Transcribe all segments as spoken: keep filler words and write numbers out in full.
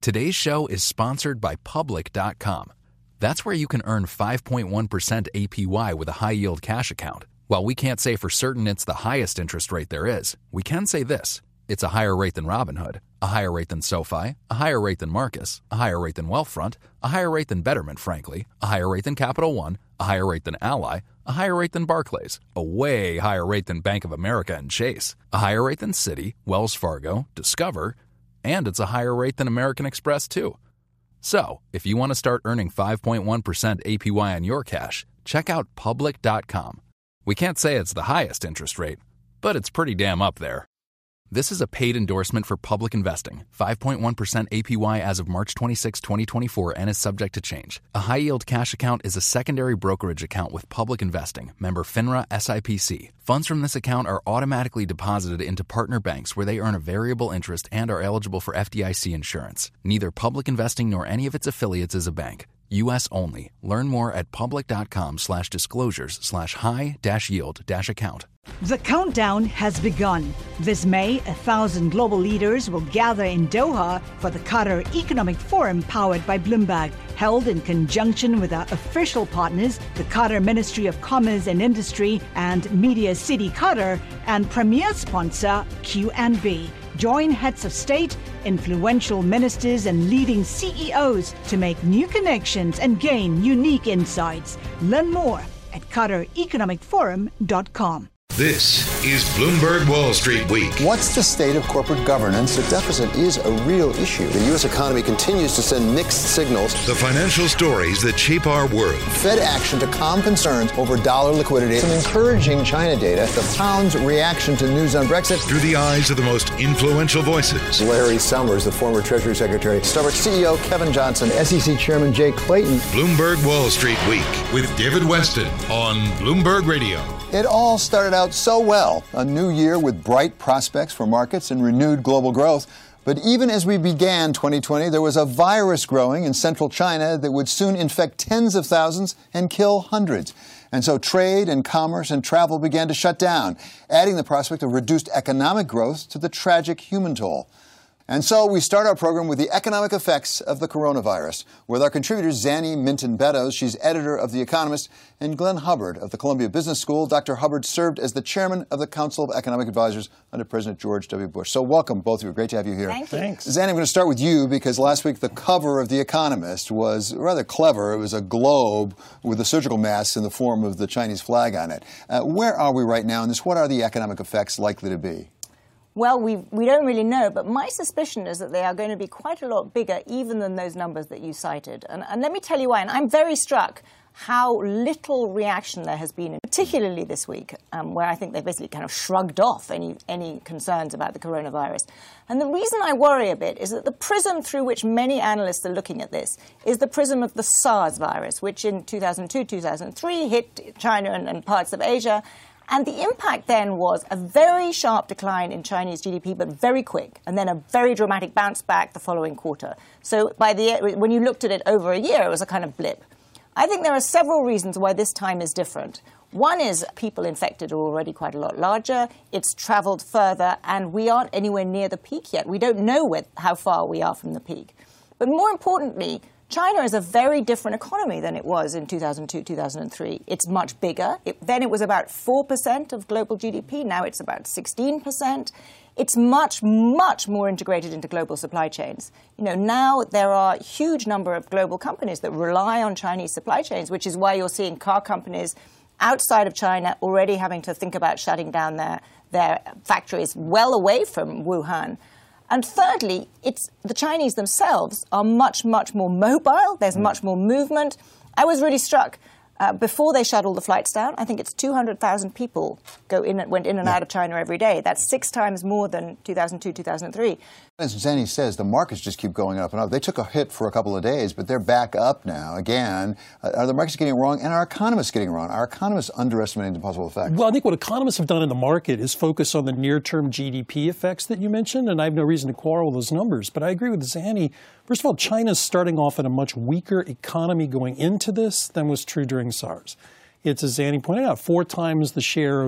Today's show is sponsored by Public dot com. That's where you can earn five point one percent A P Y with a high-yield cash account. While we can't say for certain it's the highest interest rate there is, we can say this. It's a higher rate than Robinhood, a higher rate than SoFi, a higher rate than Marcus, a higher rate than Wealthfront, a higher rate than Betterment, frankly, a higher rate than Capital One, a higher rate than Ally, a higher rate than Barclays, a way higher rate than Bank of America and Chase, a higher rate than Citi, Wells Fargo, Discover, and it's a higher rate than American Express, too. So, if you want to start earning five point one percent A P Y on your cash, check out Public dot com. We can't say it's the highest interest rate, but it's pretty damn up there. This is a paid endorsement for Public Investing. five point one percent A P Y as of March twenty-sixth, twenty twenty-four and is subject to change. A high-yield cash account is a secondary brokerage account with Public Investing, member FINRA S I P C. Funds from this account are automatically deposited into partner banks where they earn a variable interest and are eligible for F D I C insurance. Neither Public Investing nor any of its affiliates is a bank. U S only. Learn more at public.com slash disclosures slash high dash yield dash account. The countdown has begun. This May, a thousand global leaders will gather in Doha for the Qatar Economic Forum powered by Bloomberg, held in conjunction with our official partners, the Qatar Ministry of Commerce and Industry and Media City Qatar, and premier sponsor Q and B. Join heads of state, influential ministers, and leading C E Os to make new connections and gain unique insights. Learn more at Qatar Economic Forum dot com. This is Bloomberg Wall Street Week. What's the state of corporate governance? The deficit is a real issue. The U S economy continues to send mixed signals. The financial stories that shape our world. Fed action to calm concerns over dollar liquidity. Some encouraging China data. The pound's reaction to news on Brexit. Through the eyes of the most influential voices. Larry Summers, the former Treasury Secretary. Starbucks C E O Kevin Johnson. S E C Chairman Jay Clayton. Bloomberg Wall Street Week with David Weston on Bloomberg Radio. It all started out so well. A new year with bright prospects for markets and renewed global growth. But even as we began twenty twenty, there was a virus growing in central China that would soon infect tens of thousands and kill hundreds. And so trade and commerce and travel began to shut down, adding the prospect of reduced economic growth to the tragic human toll. And so we start our program with the economic effects of the coronavirus with our contributors Zanny Minton-Beddoes, she's editor of The Economist, and Glenn Hubbard of the Columbia Business School. Doctor Hubbard served as the chairman of the Council of Economic Advisors under President George W. Bush. So welcome, both of you. Great to have you here. Thank you. Thanks. Zanny, I'm going to start with you because last week the cover of The Economist was rather clever. It was a globe with a surgical mask in the form of the Chinese flag on it. Uh, where are we right now in this? What are the economic effects likely to be? Well, we we don't really know, but my suspicion is that they are going to be quite a lot bigger even than those numbers that you cited. And, and let me tell you why. And I'm very struck how little reaction there has been, particularly this week, um, where I think they basically kind of shrugged off any, any concerns about the coronavirus. And the reason I worry a bit is that the prism through which many analysts are looking at this is the prism of the SARS virus, which in two thousand two, two thousand three hit China and, and parts of Asia. And the impact then was a very sharp decline in Chinese G D P, but very quick, and then a very dramatic bounce back the following quarter. So by the when you looked at it over a year, it was a kind of blip. I think there are several reasons why this time is different. One is people infected are already quite a lot larger. It's traveled further, and we aren't anywhere near the peak yet. We don't know with how far we are from the peak. But more importantly, China is a very different economy than it was in two thousand two, two thousand three. It's much bigger. It, then it was about four percent of global G D P. Now it's about sixteen percent. It's much, much more integrated into global supply chains. You know, now there are a huge number of global companies that rely on Chinese supply chains, which is why you're seeing car companies outside of China already having to think about shutting down their, their factories well away from Wuhan. And thirdly, it's the Chinese themselves are much, much more mobile. There's much more movement. I was really struck uh, before they shut all the flights down. I think it's two hundred thousand people go in went in and out of China every day. That's six times more than two thousand two, two thousand three. As Zanny says, the markets just keep going up and up. They took a hit for a couple of days, but they're back up now again. Uh, are the markets getting it wrong? And are economists getting it wrong? Are economists underestimating the possible effects? Well, I think what economists have done in the market is focus on the near-term G D P effects that you mentioned, and I have no reason to quarrel with those numbers. But I agree with Zanny. First of all, China's starting off in a much weaker economy going into this than was true during SARS. It's, as Zanny pointed out, four times the share of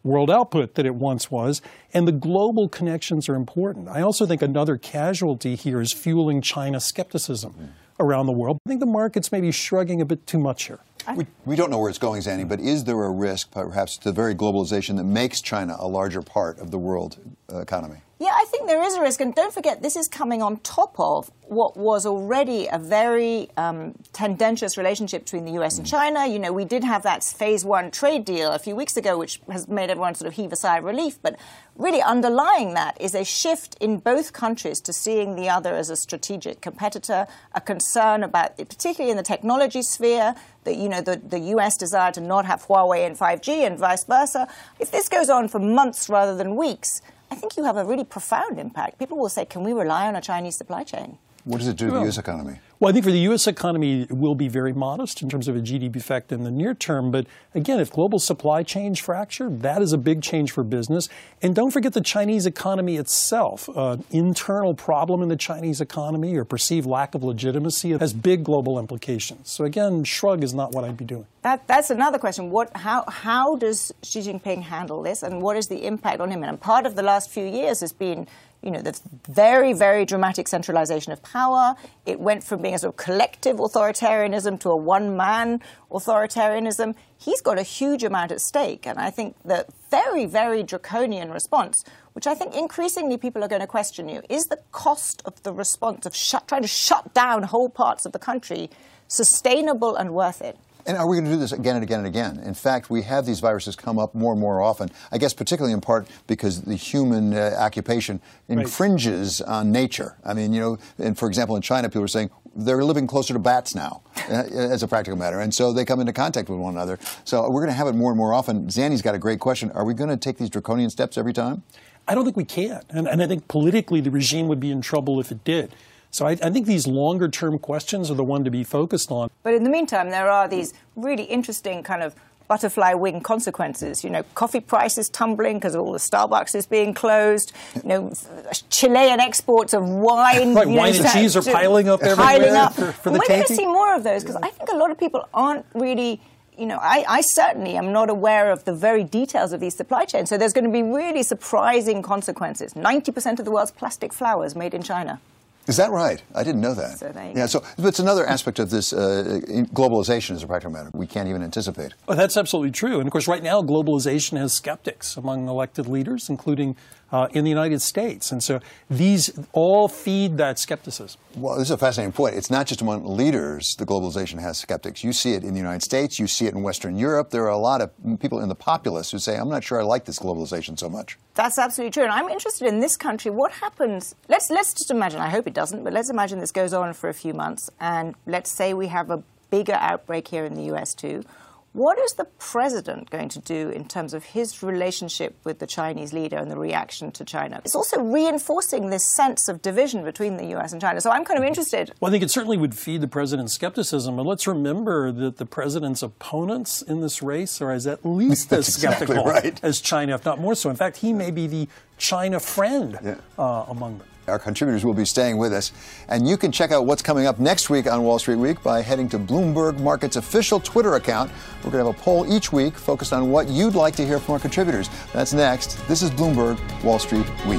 world output that it once was, and the global connections are important. I also think another casualty here is fueling China skepticism mm. around the world. I think the market's maybe shrugging a bit too much here. We, we don't know where it's going, Zanny, but is there a risk, perhaps, to the very globalization that makes China a larger part of the world uh, economy? Yeah, I think there is a risk. And don't forget, this is coming on top of what was already a very um, tendentious relationship between the U S and China. You know, we did have that phase one trade deal a few weeks ago, which has made everyone sort of heave a sigh of relief. But really underlying that is a shift in both countries to seeing the other as a strategic competitor, a concern about, particularly in the technology sphere, that, you know, the, the U S desire to not have Huawei and five G and vice versa. If this goes on for months rather than weeks, I think you have a really profound impact. People will say, can we rely on a Chinese supply chain? What does it do to the U S economy? Well, I think for the U S economy, it will be very modest in terms of a G D P effect in the near term. But again, if global supply chains fracture, that is a big change for business. And don't forget the Chinese economy itself. Uh, internal problem in the Chinese economy or perceived lack of legitimacy has big global implications. So again, shrug is not what I'd be doing. That, that's another question. What, how, how does Xi Jinping handle this, and what is the impact on him? And part of the last few years has been, you know, the very, very dramatic centralization of power. It went from being a sort of collective authoritarianism to a one-man authoritarianism. He's got a huge amount at stake. And I think the very, very draconian response, which I think increasingly people are going to question you, is the cost of the response of shut, trying to shut down whole parts of the country sustainable and worth it? And are we going to do this again and again and again? In fact, we have these viruses come up more and more often, I guess particularly in part because the human uh, occupation infringes right. on nature. I mean, you know, and for example, in China, people are saying they're living closer to bats now, uh, as a practical matter. And so they come into contact with one another. So we're going to have it more and more often. Zanny's got a great question. Are we going to take these draconian steps every time? I don't think we can. And, and I think politically the regime would be in trouble if it did. So I, I think these longer-term questions are the one to be focused on. But in the meantime, there are these really interesting kind of butterfly wing consequences. You know, coffee prices tumbling because all the Starbucks is being closed. You know, Chilean exports of wine. Right, you wine know, and cheese are piling up everywhere. Piling up. For, for the We're going to taking. see more of those because I think a lot of people aren't really... You know, I, I certainly am not aware of the very details of these supply chains. So there's going to be really surprising consequences. ninety percent of the world's plastic flowers made in China. Is that right? I didn't know that. So there you yeah, go. so it's another aspect of this uh, globalization as a practical matter. We can't even anticipate. Well, that's absolutely true. And, of course, right now, globalization has skeptics among elected leaders, including uh, in the United States. And so these all feed that skepticism. Well, this is a fascinating point. It's not just among leaders that globalization has skeptics. You see it in the United States. You see it in Western Europe. There are a lot of people in the populace who say, I'm not sure I like this globalization so much. That's absolutely true. And I'm interested in this country. What happens? Let's, let's just imagine, I hope it doesn't, but let's imagine this goes on for a few months. And let's say we have a bigger outbreak here in the U S too. What is the president going to do in terms of his relationship with the Chinese leader and the reaction to China? It's also reinforcing this sense of division between the U S and China. So I'm kind of interested. Well, I think it certainly would feed the president's skepticism. And let's remember that the president's opponents in this race are as at least as skeptical exactly right. as China, if not more so. In fact, he may be the China friend yeah. uh, among them. Our contributors will be staying with us. And you can check out what's coming up next week on Wall Street Week by heading to Bloomberg Markets' official Twitter account. We're going to have a poll each week focused on what you'd like to hear from our contributors. That's next. This is Bloomberg Wall Street Week.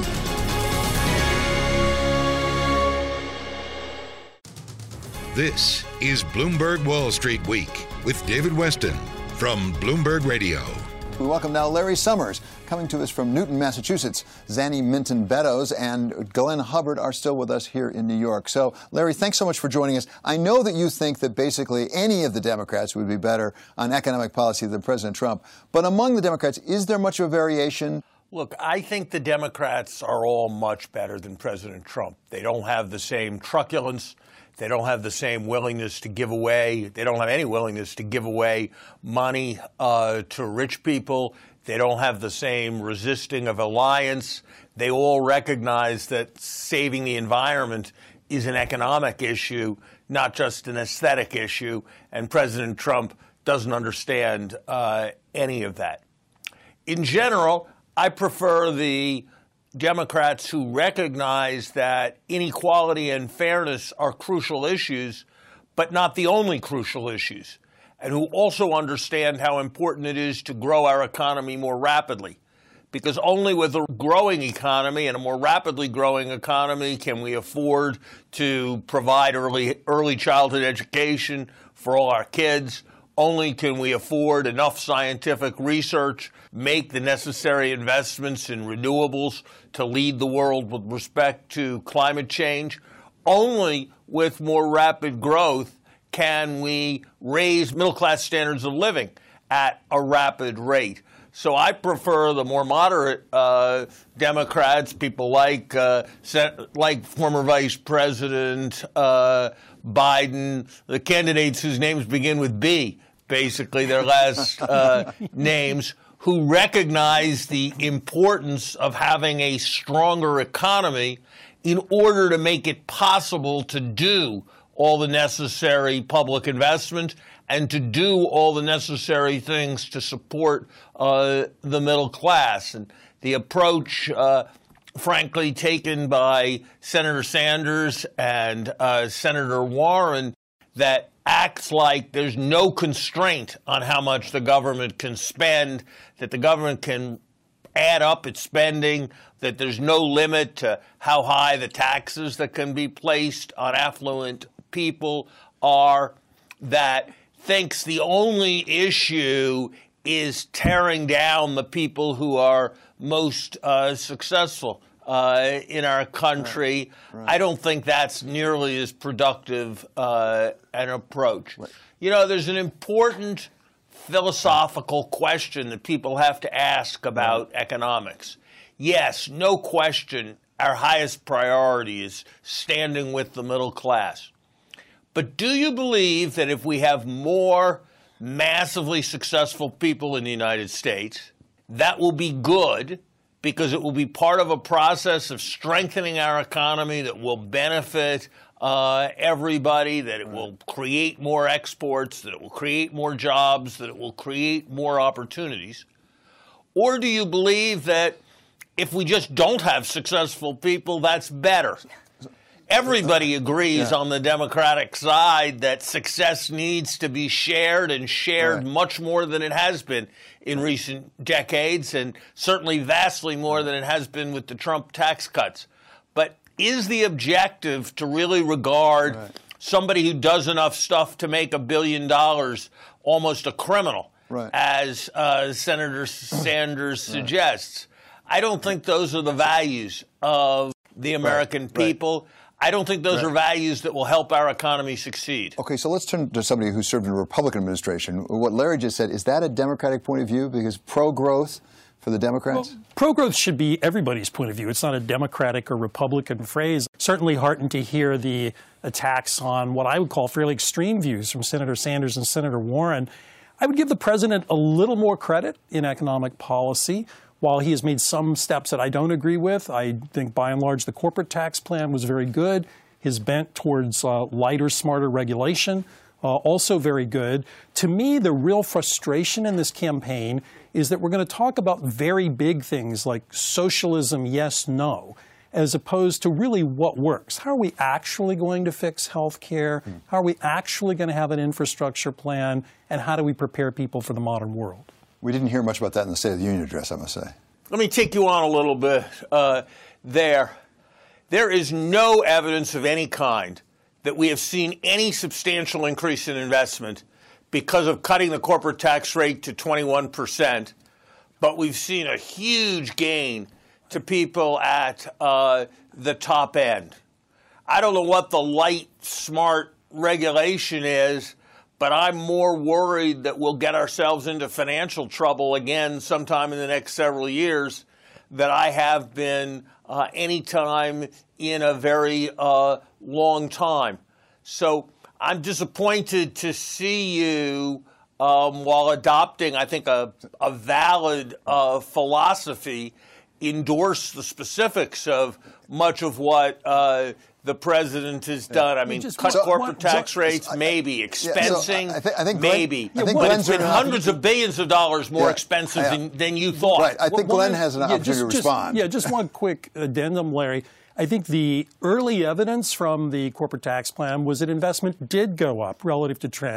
This is Bloomberg Wall Street Week with David Westin from Bloomberg Radio. We welcome now Larry Summers, coming to us from Newton, Massachusetts. Zanny Minton-Beddoes and Glenn Hubbard are still with us here in New York. So, Larry, thanks so much for joining us. I know that you think that basically any of the Democrats would be better on economic policy than President Trump. But among the Democrats, is there much of a variation? Look, I think the Democrats are all much better than President Trump. They don't have the same truculence. They don't have the same willingness to give away. They don't have any willingness to give away money uh, to rich people. They don't have the same resisting of alliance. They all recognize that saving the environment is an economic issue, not just an aesthetic issue. And President Trump doesn't understand uh, any of that. In general, I prefer the Democrats who recognize that inequality and fairness are crucial issues, but not the only crucial issues. and who also understand how important it is to grow our economy more rapidly. Because only with a growing economy and a more rapidly growing economy can we afford to provide early early childhood education for all our kids. Only can we afford enough scientific research, make the necessary investments in renewables to lead the world with respect to climate change. Only with more rapid growth can we raise middle-class standards of living at a rapid rate. So I prefer the more moderate uh, Democrats, people like uh, like former Vice President uh, Biden, the candidates whose names begin with B, basically their last uh, names, who recognize the importance of having a stronger economy in order to make it possible to do all the necessary public investment and to do all the necessary things to support uh, the middle class. And the approach, uh, frankly, taken by Senator Sanders and uh, Senator Warren that acts like there's no constraint on how much the government can spend, that the government can add up its spending, that there's no limit to how high the taxes that can be placed on affluent people are, that thinks the only issue is tearing down the people who are most uh, successful uh, in our country. Right. Right. I don't think that's nearly as productive uh, an approach. Right. You know, there's an important philosophical question that people have to ask about right. economics. Yes, no question, our highest priority is standing with the middle class. But do you believe that if we have more massively successful people in the United States, that will be good because it will be part of a process of strengthening our economy that will benefit uh, everybody, that it will create more exports, that it will create more jobs, that it will create more opportunities? Or do you believe that if we just don't have successful people, that's better? Everybody agrees yeah. on the Democratic side that success needs to be shared and shared right. much more than it has been in recent decades, and certainly vastly more than it has been with the Trump tax cuts. But is the objective to really regard right. somebody who does enough stuff to make a billion dollars almost a criminal, right. as uh, Senator Sanders right. suggests? I don't think those are the values of the American right. people. Right. I don't think those right. are values that will help our economy succeed. Okay, so let's turn to somebody who served in a Republican administration. What Larry just said, is that a Democratic point of view? Because pro-growth for the Democrats? Well, pro-growth should be everybody's point of view. It's not a Democratic or Republican phrase. Certainly heartened to hear the attacks on what I would call fairly extreme views from Senator Sanders and Senator Warren. I would give the president a little more credit in economic policy. While he has made some steps that I don't agree with, I think by and large the corporate tax plan was very good. His bent towards uh, lighter, smarter regulation, uh, also very good. To me, the real frustration in this campaign is that we're going to talk about very big things like socialism, yes, no, as opposed to really what works. How are we actually going to fix health care? Hmm. How are we actually going to have an infrastructure plan? And how do we prepare people for the modern world? We didn't hear much about that in the State of the Union address, I must say. Let me take you on a little bit uh, there. There is no evidence of any kind that we have seen any substantial increase in investment because of cutting the corporate tax rate to twenty-one percent, but we've seen a huge gain to people at uh, the top end. I don't know what the light, smart regulation is, but I'm more worried that we'll get ourselves into financial trouble again sometime in the next several years than I have been uh, any time in a very uh, long time. So I'm disappointed to see you, um, while adopting, I think, a, a valid uh, philosophy, endorse the specifics of much of what uh, the president has done. I mean, just, cut so, corporate so, tax so, rates, so, maybe. Expensing, yeah, so I think, I think Glenn, maybe. I think but Glenn's it's been hundreds of billions of dollars more yeah, expensive yeah. Than, than you thought. Right. I think well, Glenn has an yeah, opportunity just, to just, respond. Yeah, just one quick addendum, Larry. I think the early evidence from the corporate tax plan was that investment did go up relative to trend.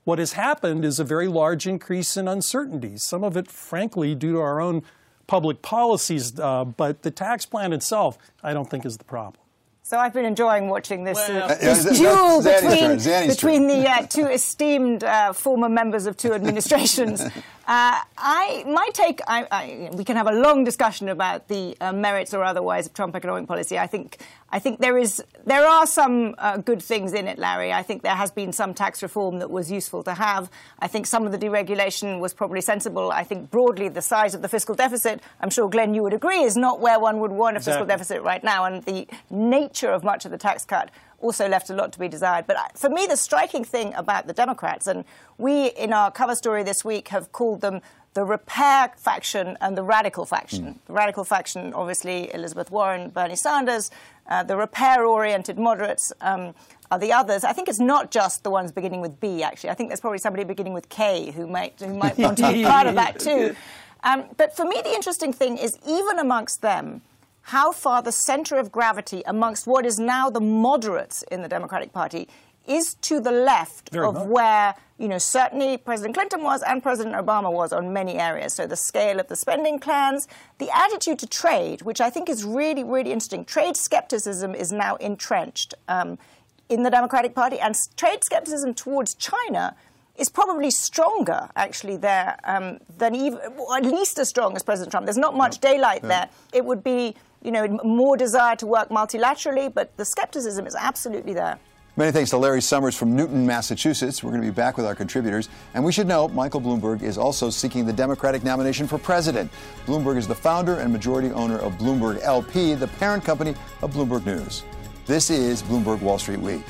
What has happened is a very large increase in uncertainty, some of it, frankly, due to our own public policies. Uh, but the tax plan itself, I don't think is the problem. So I've been enjoying watching this, Well, uh, this yeah, duel Zanny's between, turn. Zanny's between turn. the uh, two esteemed uh, former members of two administrations. uh, I, my take, I, I, we can have a long discussion about the uh, merits or otherwise of Trump economic policy. I think, I think there is, there are some uh, good things in it, Larry. I think there has been some tax reform that was useful to have. I think some of the deregulation was probably sensible. I think broadly the size of the fiscal deficit, I'm sure, Glenn, you would agree, is not where one would want a fiscal Exactly. deficit right now. And the nature of much of the tax cut also left a lot to be desired. But for me, the striking thing about the Democrats, and we in our cover story this week have called them the repair faction and the radical faction. Mm. The radical faction, obviously, Elizabeth Warren, Bernie Sanders. Uh, the repair-oriented moderates um, are the others. I think it's not just the ones beginning with B, actually. I think there's probably somebody beginning with K who might, who might want to be part of that, too. Um, but for me, the interesting thing is, even amongst them, how far the center of gravity amongst what is now the moderates in the Democratic Party is to the left Very of much. where, you know, certainly President Clinton was and President Obama was on many areas. So the scale of the spending plans, the attitude to trade, which I think is really, really interesting. Trade skepticism is now entrenched um, in the Democratic Party, and trade skepticism towards China is probably stronger, actually, there um, than even, or at least as strong as President Trump. There's not much daylight yeah. there. It would be, you know, more desire to work multilaterally, but the skepticism is absolutely there. Many thanks to Larry Summers from Newton, Massachusetts. We're going to be back with our contributors. And we should know Michael Bloomberg is also seeking the Democratic nomination for president. Bloomberg is the founder and majority owner of Bloomberg L P, the parent company of Bloomberg News. This is Bloomberg Wall Street Week.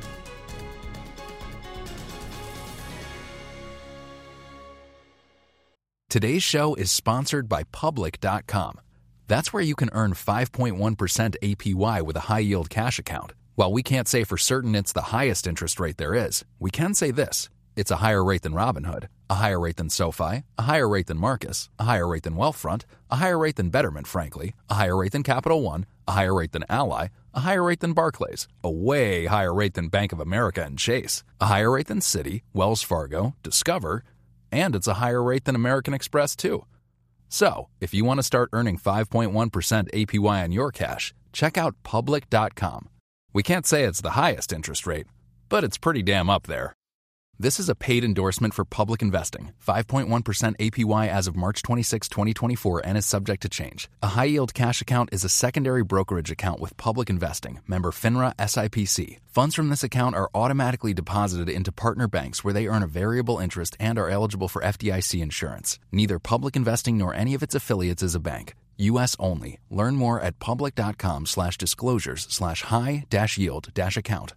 Today's show is sponsored by Public dot com. That's where you can earn five point one percent A P Y with a high-yield cash account. While we can't say for certain it's the highest interest rate there is, we can say this. It's a higher rate than Robinhood, a higher rate than SoFi, a higher rate than Marcus, a higher rate than Wealthfront, a higher rate than Betterment, frankly, a higher rate than Capital One, a higher rate than Ally, a higher rate than Barclays, a way higher rate than Bank of America and Chase, a higher rate than Citi, Wells Fargo, Discover, and it's a higher rate than American Express, too. So, if you want to start earning five point one percent A P Y on your cash, check out Public dot com. We can't say it's the highest interest rate, but it's pretty damn up there. This is a paid endorsement for Public Investing. five point one percent A P Y as of March twenty-sixth, twenty twenty-four, and is subject to change. A high-yield cash account is a secondary brokerage account with Public Investing, member FINRA S I P C. Funds from this account are automatically deposited into partner banks where they earn a variable interest and are eligible for F D I C insurance. Neither Public Investing nor any of its affiliates is a bank. U S only. Learn more at public.com slash disclosures slash high dash yield dash account.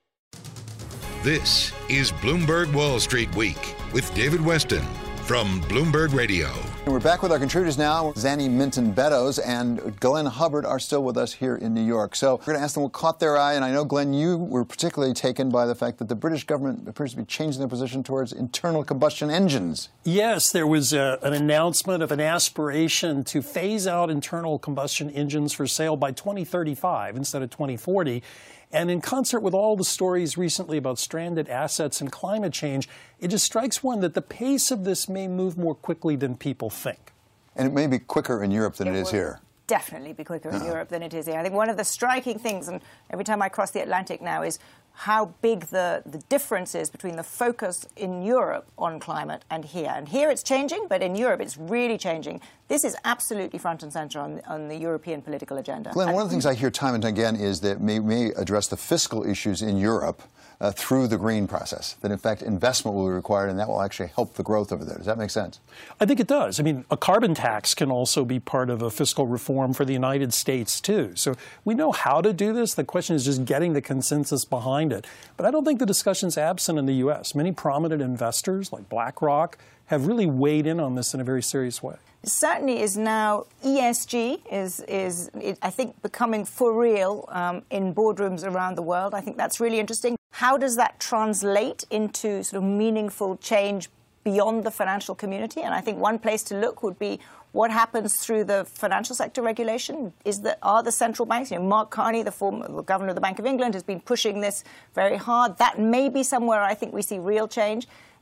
This is Bloomberg Wall Street Week with David Weston from Bloomberg Radio. And we're back with our contributors now. Zanny Minton Beddoes and Glenn Hubbard are still with us here in New York. So we're going to ask them what caught their eye. And I know, Glenn, you were particularly taken by the fact that the British government appears to be changing their position towards internal combustion engines. Yes, there was a, an announcement of an aspiration to phase out internal combustion engines for sale by twenty thirty-five instead of twenty forty. And in concert with all the stories recently about stranded assets and climate change, it just strikes one that the pace of this may move more quickly than people think. And it may be quicker in Europe than it, it is here. Definitely be quicker in uh-huh. Europe than it is here. I think one of the striking things, and every time I cross the Atlantic now, is how big the, the difference is between the focus in Europe on climate and here. And here it's changing, but in Europe it's really changing. This is absolutely front and center on, on the European political agenda. Glenn, and one of the things I hear time and again is that may may address the fiscal issues in Europe uh, through the green process, that in fact investment will be required and that will actually help the growth over there. Does that make sense? I think it does. I mean, a carbon tax can also be part of a fiscal reform for the United States, too. So we know how to do this. The question is just getting the consensus behind it. But I don't think the discussion's absent in the U S. Many prominent investors like BlackRock have really weighed in on this in a very serious way. Certainly is now E S G is, is it, I think, becoming for real um, in boardrooms around the world. I think that's really interesting. How does that translate into sort of meaningful change beyond the financial community? And I think one place to look would be what happens through the financial sector regulation. Is that are the central banks, you know, Mark Carney, the former the governor of the Bank of England, has been pushing this very hard. That may be somewhere I think we see real change.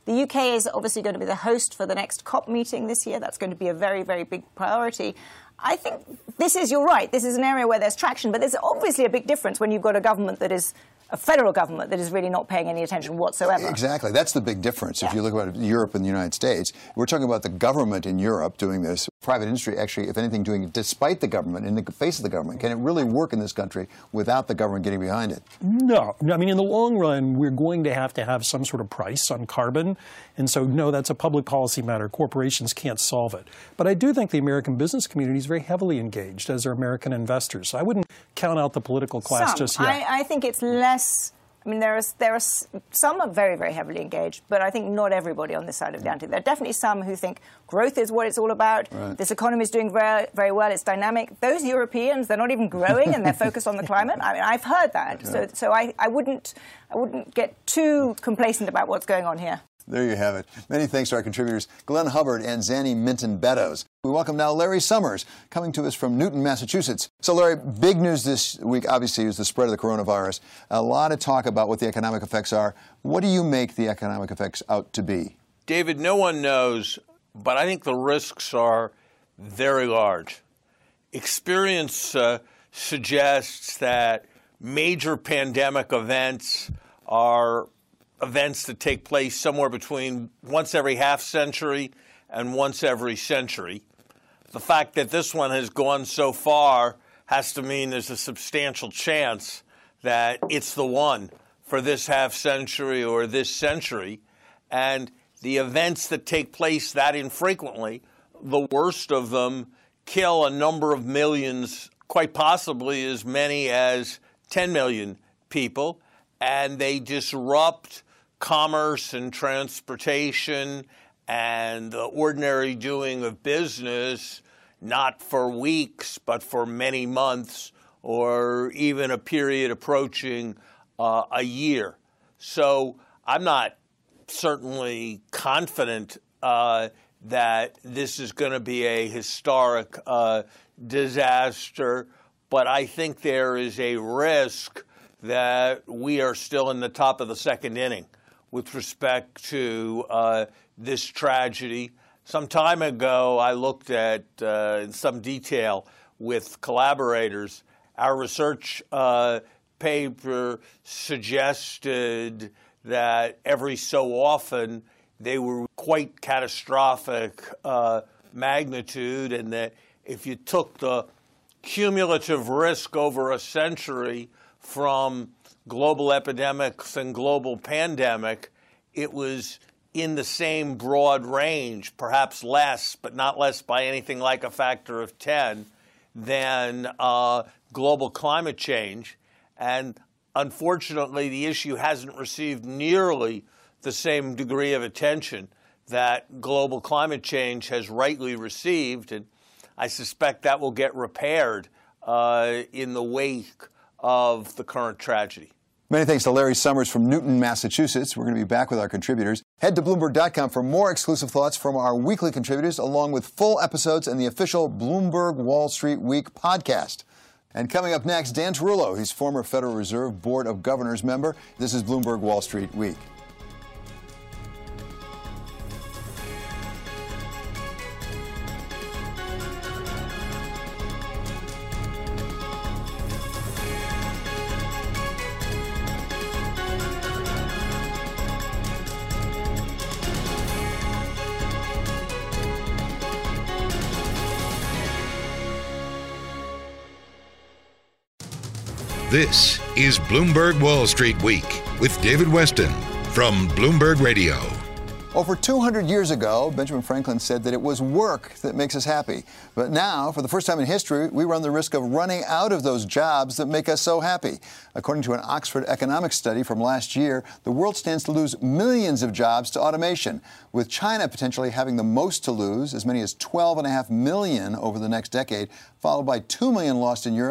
The U K is obviously going to be the host for the next COP meeting this year. That's going to be a very, very big priority. I think this is, you're right, this is an area where there's traction, but there's obviously a big difference when you've got a government that is a federal government that is really not paying any attention whatsoever. Exactly. That's the big difference. Yeah. If you look at Europe and the United States, we're talking about the government in Europe doing this. Private industry actually, if anything, doing it despite the government, in the face of the government. Can it really work in this country without the government getting behind it? No. I mean, in the long run, we're going to have to have some sort of price on carbon. And so, no, that's a public policy matter. Corporations can't solve it. But I do think the American business community is very heavily engaged, as are American investors. So I wouldn't count out the political class some. just yet. I, I think it's less... I mean, there are, there are some are very, very heavily engaged, but I think not everybody on this side of the Atlantic. There are definitely some who think growth is what it's all about. Right. This economy is doing very, very well. It's dynamic. Those Europeans, they're not even growing, and they're focused on the climate. I mean, I've heard that. Yeah. So, so I, I wouldn't, I wouldn't get too complacent about what's going on here. There you have it. Many thanks to our contributors, Glenn Hubbard and Zanny Minton-Beddoes. We welcome now Larry Summers, coming to us from Newton, Massachusetts. So, Larry, big news this week, obviously, is the spread of the coronavirus. A lot of talk about what the economic effects are. What do you make the economic effects out to be? David, no one knows, but I think the risks are very large. Experience uh, suggests that major pandemic events are events that take place somewhere between once every half century and once every century. The fact that this one has gone so far has to mean there's a substantial chance that it's the one for this half century or this century. And the events that take place that infrequently, the worst of them, kill a number of millions, quite possibly as many as ten million people, and they disrupt commerce and transportation and the ordinary doing of business, not for weeks, but for many months, or even a period approaching uh, a year. So I'm not certainly confident uh, that this is going to be a historic uh, disaster, but I think there is a risk that we are still in the top of the second inning with respect to uh, this tragedy. Some time ago, I looked at, uh, in some detail with collaborators, our research uh, paper suggested that every so often they were quite catastrophic uh, magnitude, and that if you took the cumulative risk over a century from global epidemics and global pandemic, it was in the same broad range, perhaps less, but not less by anything like a factor of ten, than uh, global climate change. And unfortunately, the issue hasn't received nearly the same degree of attention that global climate change has rightly received. And I suspect that will get repaired uh, in the wake of the current tragedy. Many thanks to Larry Summers from Newton, Massachusetts. We're going to be back with our contributors. Head to Bloomberg dot com for more exclusive thoughts from our weekly contributors, along with full episodes and the official Bloomberg Wall Street Week podcast. And coming up next, Dan Tarullo. He's former Federal Reserve Board of Governors member. This is Bloomberg Wall Street Week. This is Bloomberg Wall Street Week with David Weston from Bloomberg Radio. Over two hundred years ago, Benjamin Franklin said that it was work that makes us happy. But now, for the first time in history, we run the risk of running out of those jobs that make us so happy. According to an Oxford economics study from last year, the world stands to lose millions of jobs to automation, with China potentially having the most to lose, as many as twelve point five million over the next decade, followed by two million lost in Europe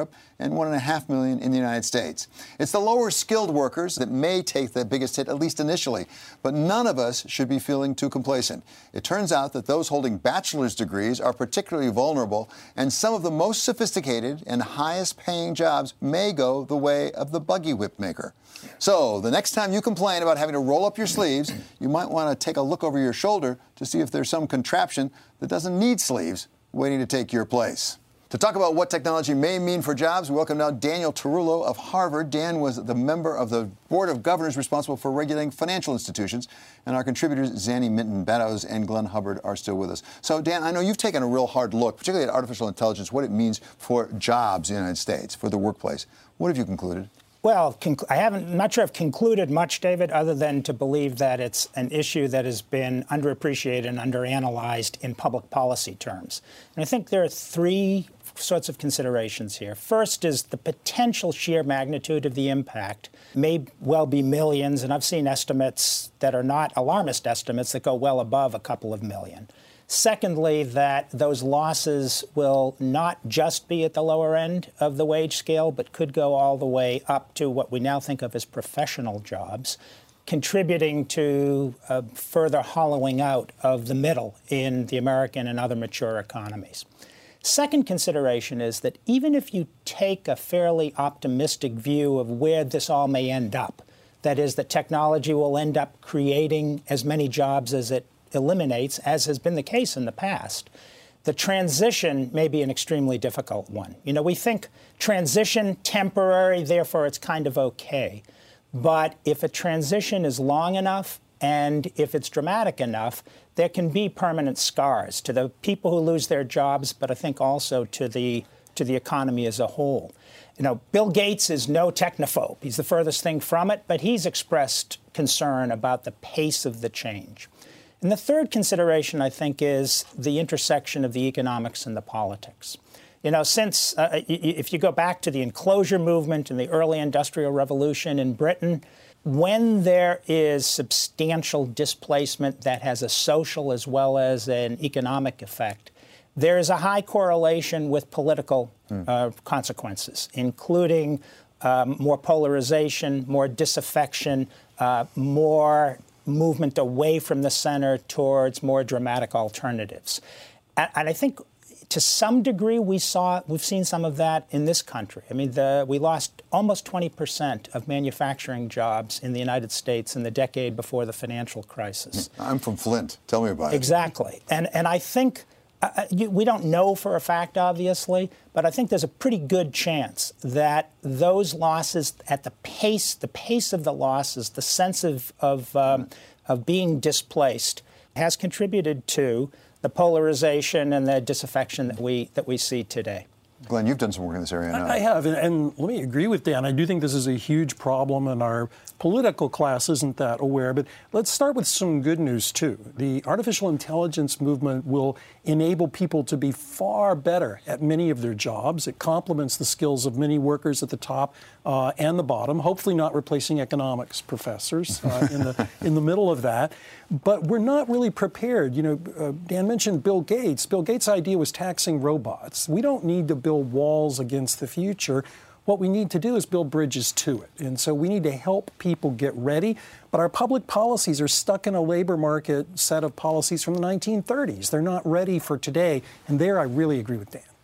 and one point five million in the United States. It's the lower skilled workers that may take the biggest hit, at least initially, but none of us should be feeling too complacent. It turns out that those holding bachelor's degrees are particularly vulnerable, and some of the most sophisticated and highest paying jobs may go the way of the buggy whip maker. So the next time you complain about having to roll up your sleeves, you might want to take a look over your shoulder to see if there's some contraption that doesn't need sleeves waiting to take your place. To talk about what technology may mean for jobs, we welcome now Daniel Tarullo of Harvard. Dan was the member of the Board of Governors responsible for regulating financial institutions. And our contributors, Zanny Minton-Beddoes and Glenn Hubbard, are still with us. So, Dan, I know you've taken a real hard look, particularly at artificial intelligence, what it means for jobs in the United States, for the workplace. What have you concluded? Well, conc- I haven't, I'm not sure I've concluded much, David, other than to believe that it's an issue that has been underappreciated and underanalyzed in public policy terms. And I think there are three sorts of considerations here. First is the potential sheer magnitude of the impact may well be millions, and I've seen estimates that are not alarmist estimates that go well above a couple of million. Secondly, that those losses will not just be at the lower end of the wage scale, but could go all the way up to what we now think of as professional jobs, contributing to a further hollowing out of the middle in the American and other mature economies. Second consideration is that even if you take a fairly optimistic view of where this all may end up, that is, that technology will end up creating as many jobs as it eliminates, as has been the case in the past, the transition may be an extremely difficult one. You know, we think transition temporary, therefore it's kind of okay. But if a transition is long enough and if it's dramatic enough, there can be permanent scars to the people who lose their jobs, but I think also to the to the economy as a whole. You know, Bill Gates is no technophobe. He's the furthest thing from it, but he's expressed concern about the pace of the change. And the third consideration, I think, is the intersection of the economics and the politics. You know, since, uh, if you go back to the enclosure movement and the early industrial revolution in Britain, when there is substantial displacement that has a social as well as an economic effect, there is a high correlation with political mm. uh, consequences, including um, more polarization, more disaffection, uh, more movement away from the center towards more dramatic alternatives. And, and I think to some degree we saw, we've seen some of that in this country. I mean, the, we lost almost twenty percent of manufacturing jobs in the United States in the decade before the financial crisis. I'm from Flint. Tell me about it. Exactly. And, and I think Uh, you, we don't know for a fact, obviously, but I think there's a pretty good chance that those losses at the pace, the pace of the losses, the sense of of, um, of being displaced has contributed to the polarization and the disaffection that we that we see today. Glenn, you've done some work in this area now. I have, and, and let me agree with Dan. I do think this is a huge problem, and our political class isn't that aware. But let's start with some good news, too. The artificial intelligence movement will enable people to be far better at many of their jobs. It complements the skills of many workers at the top uh, and the bottom, hopefully not replacing economics professors uh, in the in the middle of that. But we're not really prepared. You know, uh, Dan mentioned Bill Gates. Bill Gates' idea was taxing robots. We don't need to build walls against the future. What we need to do is build bridges to it. And so we need to help people get ready. But our public policies are stuck in a labor market set of policies from the nineteen thirties. They're not ready for today. And there I really agree with Dan.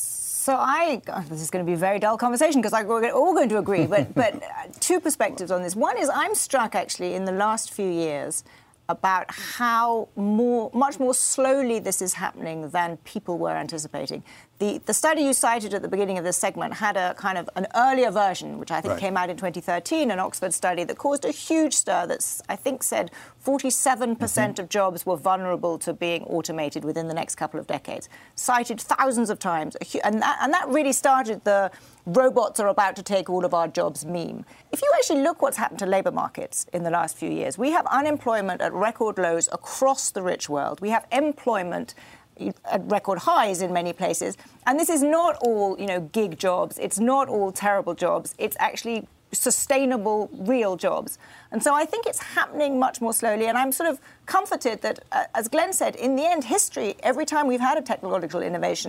So I, oh, this is going to be a very dull conversation because we're all going to agree, but, but two perspectives on this. One is I'm struck actually in the last few years about how more, much more slowly this is happening than people were anticipating. The, the study you cited at the beginning of this segment had a kind of an earlier version, which I think right. came out in twenty thirteen, an Oxford study that caused a huge stir that I think said forty-seven percent mm-hmm. of jobs were vulnerable to being automated within the next couple of decades. Cited thousands of times. And that, and that really started the robots are about to take all of our jobs meme. If you actually look what's happened to labour markets in the last few years, we have unemployment at record lows across the rich world. We have employment at record highs in many places. And this is not all, you know, gig jobs. It's not all terrible jobs. It's actually sustainable, real jobs. And so I think it's happening much more slowly. And I'm sort of comforted that, uh, as Glenn said, in the end, history, every time we've had a technological innovation,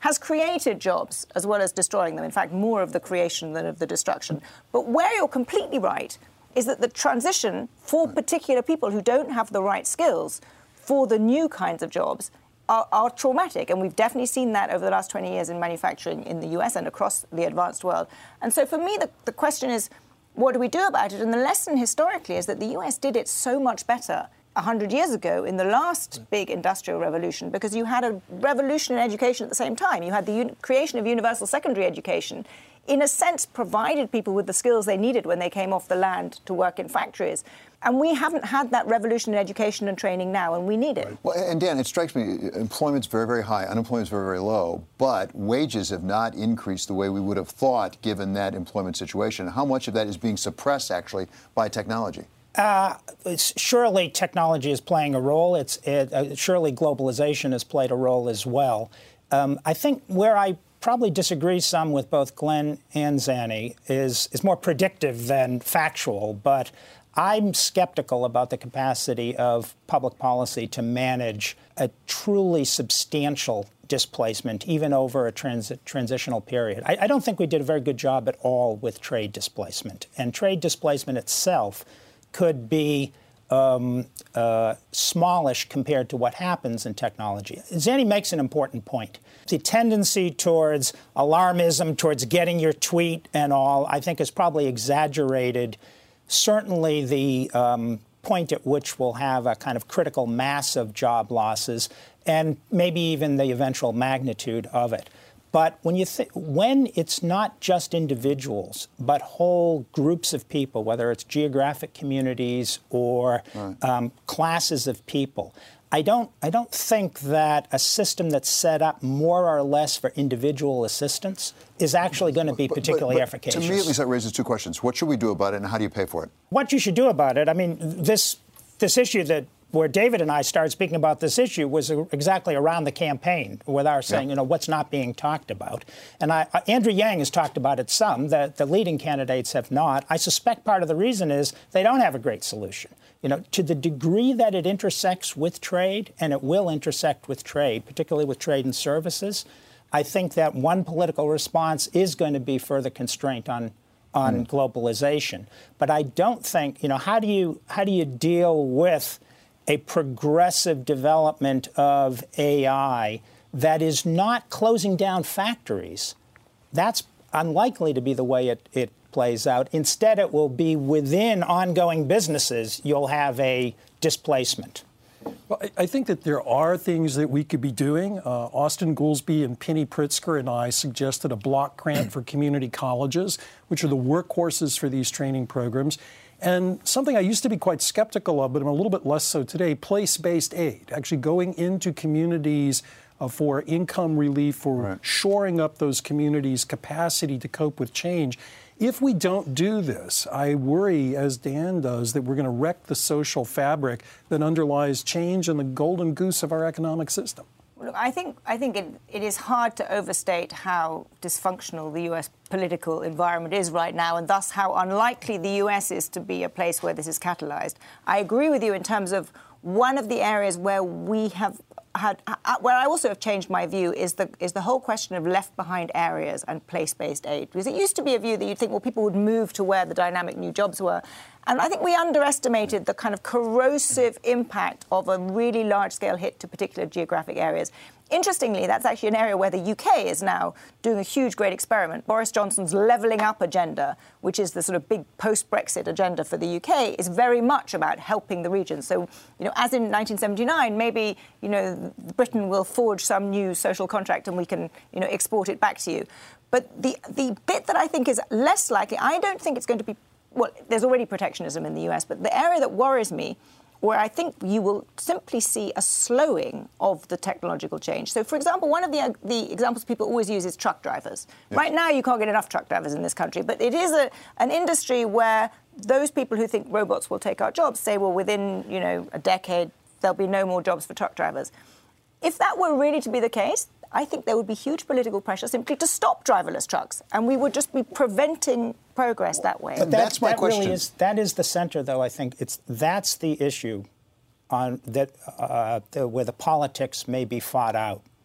has created jobs as well as destroying them. In fact, more of the creation than of the destruction. But where you're completely right is that the transition for particular people who don't have the right skills for the new kinds of jobs are, are traumatic. And we've definitely seen that over the last twenty years in manufacturing in the U S and across the advanced world. And so for me, the, the question is, what do we do about it? And the lesson historically is that the U S did it so much better one hundred years ago in the last big industrial revolution, because you had a revolution in education at the same time. You had the un- creation of universal secondary education, in a sense provided people with the skills they needed when they came off the land to work in factories. And we haven't had that revolution in education and training now, and we need it. Well, and Dan, it strikes me, employment's very, very high, unemployment's very, very low, but wages have not increased the way we would have thought given that employment situation. How much of that is being suppressed, actually, by technology? Uh, it's, surely technology is playing a role. It's it, uh, surely globalization has played a role as well. Um, I think where I probably disagree some with both Glenn and Zanny is is more predictive than factual, but I'm skeptical about the capacity of public policy to manage a truly substantial displacement, even over a trans- transitional period. I, I don't think we did a very good job at all with trade displacement. And trade displacement itself could be um, uh, smallish compared to what happens in technology. Zanny makes an important point. The tendency towards alarmism, towards getting your tweet and all, I think is probably exaggerated. Certainly the um, point at which we'll have a kind of critical mass of job losses and maybe even the eventual magnitude of it. But when you th- when it's not just individuals, but whole groups of people, whether it's geographic communities or right. um, classes of people, I don't I don't think that a system that's set up more or less for individual assistance is actually going to be particularly but, but, but efficacious. To me, at least, that raises two questions. What should we do about it, and how do you pay for it? What you should do about it, I mean, this this issue that where David and I started speaking about this issue was exactly around the campaign, with our saying, yeah. you know, what's not being talked about. And I, uh, Andrew Yang has talked about it some. The, the leading candidates have not. I suspect part of the reason is they don't have a great solution. You know, to the degree that it intersects with trade, and it will intersect with trade, particularly with trade and services, I think that one political response is going to be further constraint on on mm. globalization. But I don't think, you know, how do you how do you deal with a progressive development of A I that is not closing down factories? That's unlikely to be the way it, it plays out. Instead, it will be within ongoing businesses, you'll have a displacement. Well, I think that there are things that we could be doing. Uh, Austin Goolsbee and Penny Pritzker and I suggested a block grant for community colleges, which are the workhorses for these training programs. And something I used to be quite skeptical of, but I'm a little bit less so today, place-based aid, actually going into communities uh, for income relief, for right. shoring up those communities' capacity to cope with change. If we don't do this, I worry, as Dan does, that we're going to wreck the social fabric that underlies change and the golden goose of our economic system. Look, I think I think it, it is hard to overstate how dysfunctional the U S political environment is right now, and thus how unlikely the U S is to be a place where this is catalyzed. I agree with you in terms of one of the areas where we have had, uh, where I also have changed my view is the is the whole question of left behind areas and place-based aid. Because it used to be a view that you'd think, well, people would move to where the dynamic new jobs were. And I think we underestimated the kind of corrosive impact of a really large-scale hit to particular geographic areas. Interestingly, that's actually an area where the U K is now doing a huge, great experiment. Boris Johnson's levelling up agenda, which is the sort of big post-Brexit agenda for the U K, is very much about helping the region. So, you know, as in nineteen seventy-nine, maybe, you know, Britain will forge some new social contract and we can, you know, export it back to you. But the the bit that I think is less likely, I don't think it's going to be, well, there's already protectionism in the U S, but the area that worries me, where I think you will simply see a slowing of the technological change. So, for example, one of the uh, the examples people always use is truck drivers. Yes. Right now, you can't get enough truck drivers in this country, but it is a, an industry where those people who think robots will take our jobs say, well, within, you know, a decade, there'll be no more jobs for truck drivers. If that were really to be the case, I think there would be huge political pressure simply to stop driverless trucks, and we would just be preventing progress that way. But that, that's my that question. Really is, that is the center, though. I think it's that's the issue on that uh, the, where the politics may be fought out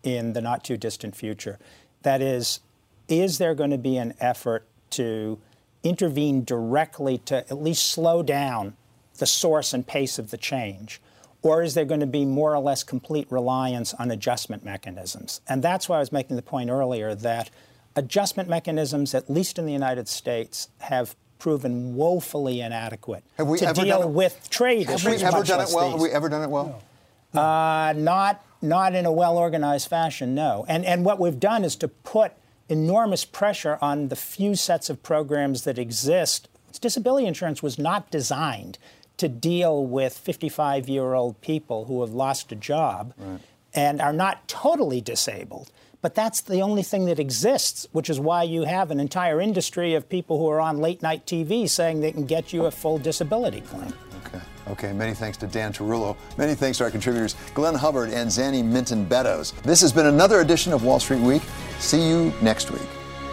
in the not too distant future. That is, is there going to be an effort to intervene directly to at least slow down the source and pace of the change? Or is there going to be more or less complete reliance on adjustment mechanisms? And that's why I was making the point earlier that adjustment mechanisms, at least in the United States, have proven woefully inadequate have we to ever deal done it, with trade have issues. We ever done it well? Have we ever done it well? No. Uh, not, not in a well-organized fashion, no. And, and what we've done is to put enormous pressure on the few sets of programs that exist. Disability insurance was not designed to deal with fifty-five-year-old people who have lost a job right. and are not totally disabled. But that's the only thing that exists, which is why you have an entire industry of people who are on late-night T V saying they can get you a full disability claim. Okay. Okay. Many thanks to Dan Tarullo. Many thanks to our contributors, Glenn Hubbard and Zanny Minton-Beddoes. This has been another edition of Wall Street Week. See you next week.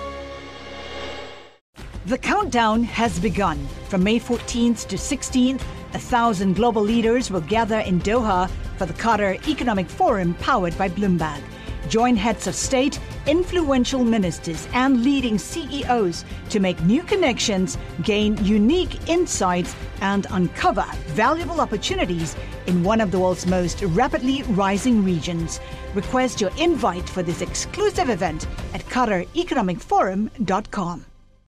The countdown has begun. From May fourteenth to sixteenth, a thousand global leaders will gather in Doha for the Qatar Economic Forum powered by Bloomberg. Join heads of state, influential ministers, and leading C E Os to make new connections, gain unique insights, and uncover valuable opportunities in one of the world's most rapidly rising regions. Request your invite for this exclusive event at Qatar Economic Forum dot com.